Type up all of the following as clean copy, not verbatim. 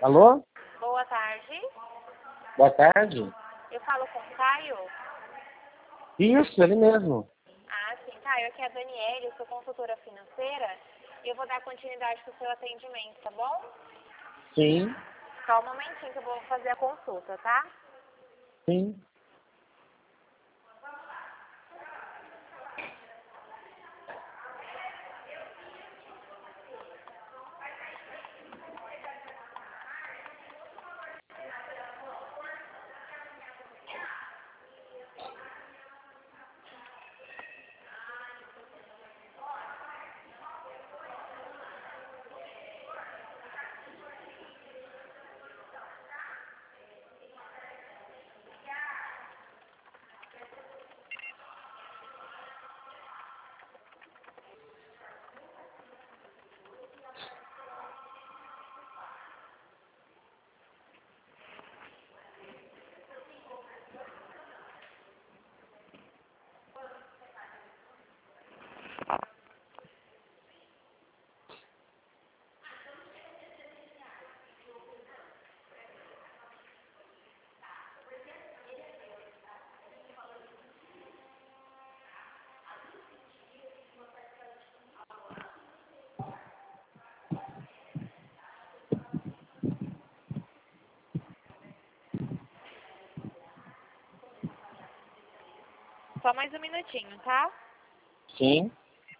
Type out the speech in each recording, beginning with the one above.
Alô? Boa tarde. Boa tarde. Eu falo com o Caio? Isso, ele mesmo. Ah, sim, Caio. Aqui é a Daniela, eu sou consultora financeira e eu vou dar continuidade para o seu atendimento, tá bom? Sim, Só um momentinho que eu vou fazer a consulta, tá? sim. Só mais um minutinho, tá? Sim.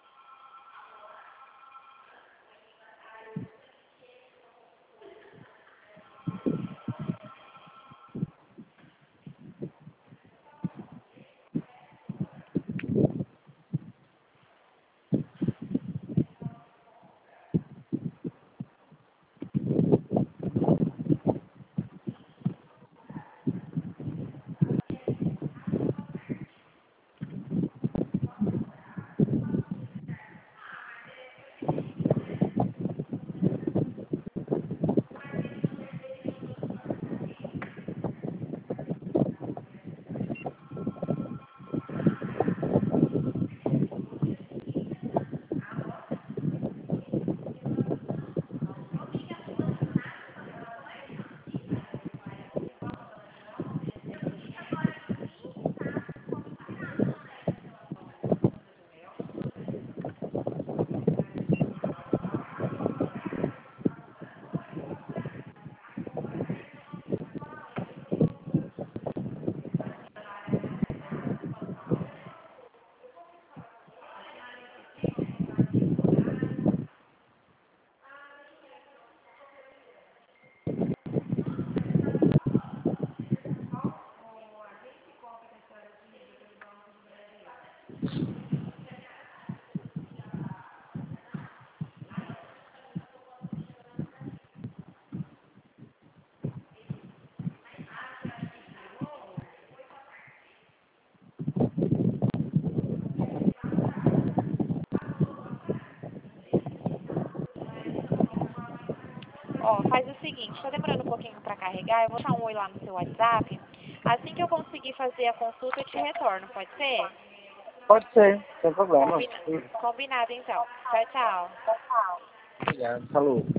Ó, faz o seguinte, tá demorando um pouquinho para carregar, eu vou dar um oi lá no seu WhatsApp. Assim que eu conseguir fazer a consulta, eu te retorno, pode ser? Pode ser, sem problema. Combinado, então. Tchau, tchau. Obrigado, falou.